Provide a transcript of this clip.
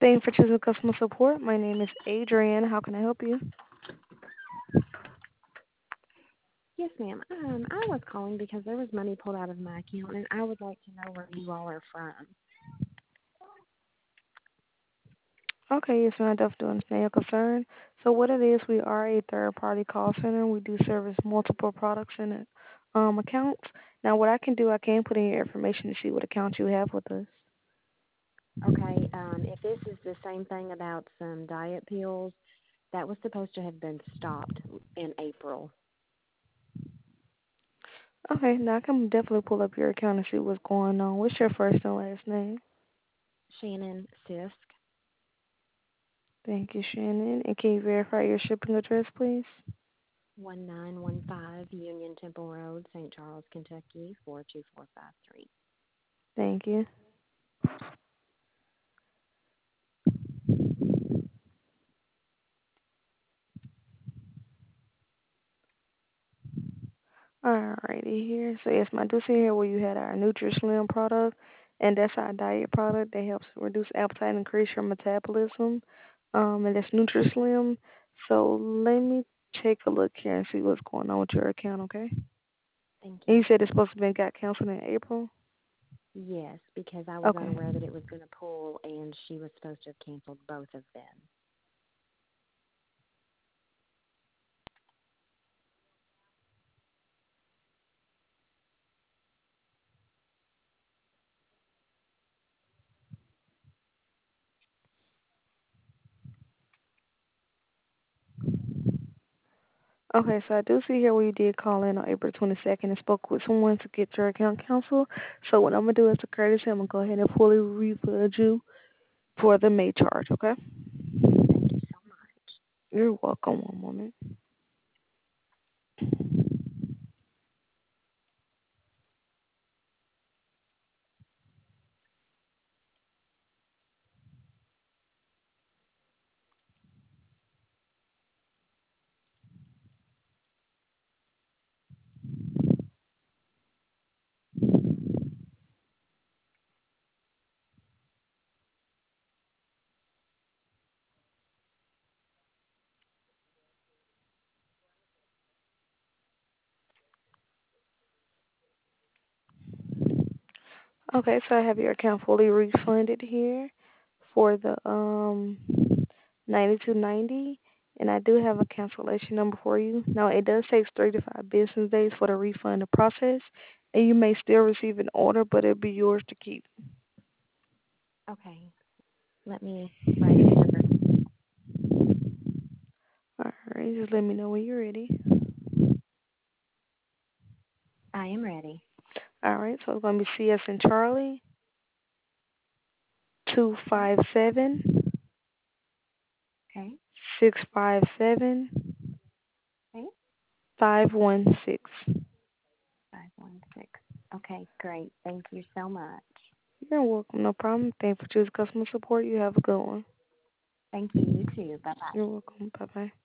Thank you for choosing customer support. My name is Adrienne. How can I help you? Yes, ma'am. I was calling because there was money pulled out of my account, and I would like to know where you all are from. Okay, yes, ma'am. I definitely understand your concern. So what it is, we are a third-party call center. We do service multiple products and accounts. Now, what I can do, I can put in your information to see what account you have with us. Okay, if this is the same thing about some diet pills, that was supposed to have been stopped in April. Okay, now I can definitely pull up your account and see what's going on. What's your first and last name? Shannon Sisk, Thank you, Shannon. And can you verify your shipping address, please? 1915 Union Temple Road, St. Charles, Kentucky, 42453. Thank you. Alrighty here. So yes, I do see here where you had our NutriSlim product, and that's our diet product that helps reduce appetite and increase your metabolism. And that's NutriSlim. So let me take a look here and see what's going on with your account, okay? Thank And you. you said it's supposed to be got canceled in April? Yes, because I was Okay. unaware that it was going to pull, and she was supposed to have canceled both of them. Okay, so I do see here where you did call in on April 22nd and spoke with someone to get your account canceled. So what I'm going to do is a courtesy, I'm going to go ahead and fully refund you for the May charge, okay? Thank you so much. You're welcome. One moment. Okay, so I have your account fully refunded here for the 92.90, and I do have a cancellation number for you. Now it does take 3 to 5 business days for the refund to process, and you may still receive an order, but it'll be yours to keep. Okay, let me write the number. All right, just let me know when you're ready. I am ready. All right, so it's gonna be CS and Charlie two Okay. five seven Okay. 657 Okay. 516. 516. Okay, great. Thank you so much. You're welcome. No problem. Thank you for choosing customer support. You have a good one. Thank you. You too. Bye bye. You're welcome. Bye bye.